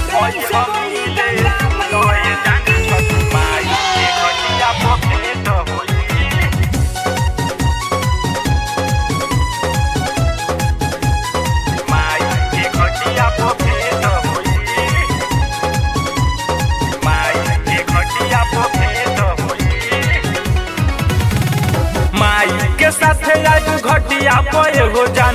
साथे आगू घटिया पे हो जान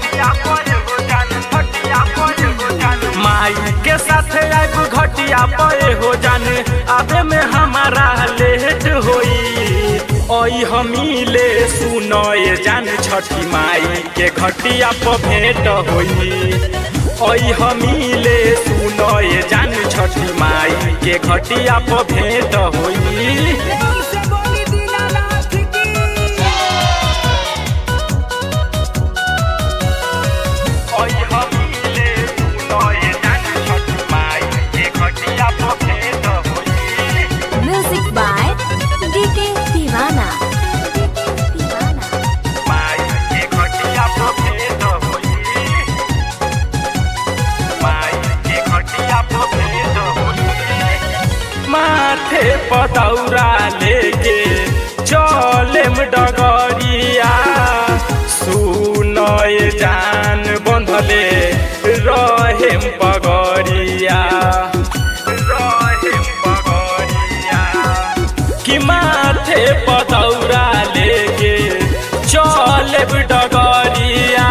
माई के साथे आगू घटिया पे हो जान आबे में हमारा लेट होई ओई हमीले सुनो ये जान छठी माई के घटिया पे भेंट होई ओई हमीले सुनो ये जान छठी माई के घटिया पे भेंट होई माथे पदौरा लेके चलेम डगरिया सुनय जान बंधले रहेम पगरिया कि माथे पदौरा लेके चलेम डगरिया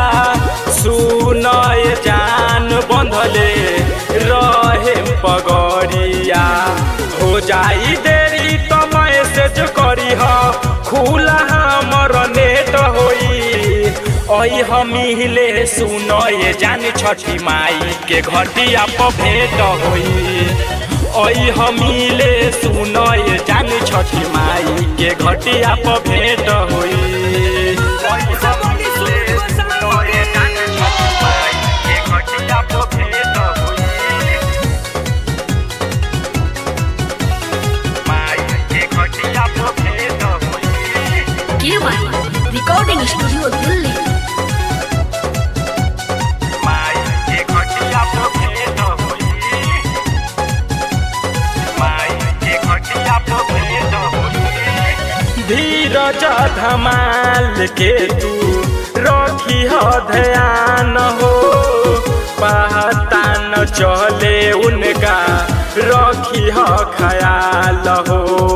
सुनय जान बंधले रहेम पगरिया हो जाई देरी तो मैसेज करी हो खुला हमर नेट होई ओई हमीले सुनो ये जान छठी माई के घटिया पे भेंट होई ओई हमीले सुनो ये जान छठी माई के घटिया पे भेंट होई रिकॉर्डिंग स्टूडियो दिल्ली धीरज धमाल के तू रखी हो ध्यान हो पता न चले उनका रखी हो ख्याल हो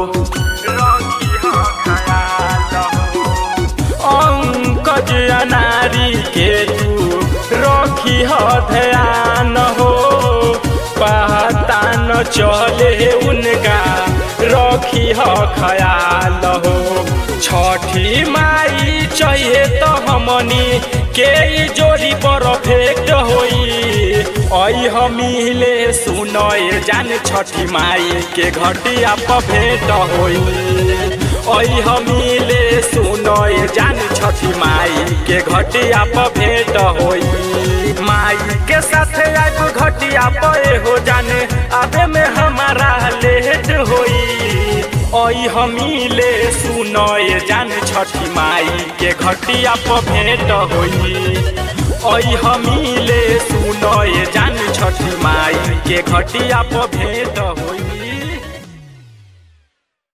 अंकज अनारी के तू रखी हो ध्यान हो पता न चले उनका रखी हो ख्याल हो छठी माई चाहिए तो हमनी के जोड़ी परफेक्ट होई ओई हमीले सुनो ये जान छठी माई के घटिया पे भेंट होई ओई हमीले सुनो ये जान छठी माई के घटिया पे भेंट होई माई के साथे आगू घटिया पे हो जाने आबे में हमारा लेट होई ओई हमीले सुनो ये जान छठी माई के घटिया पे भेंट होई ओई हमीले सुनो ये जान छठी माई के घटिया पे भेंट होई।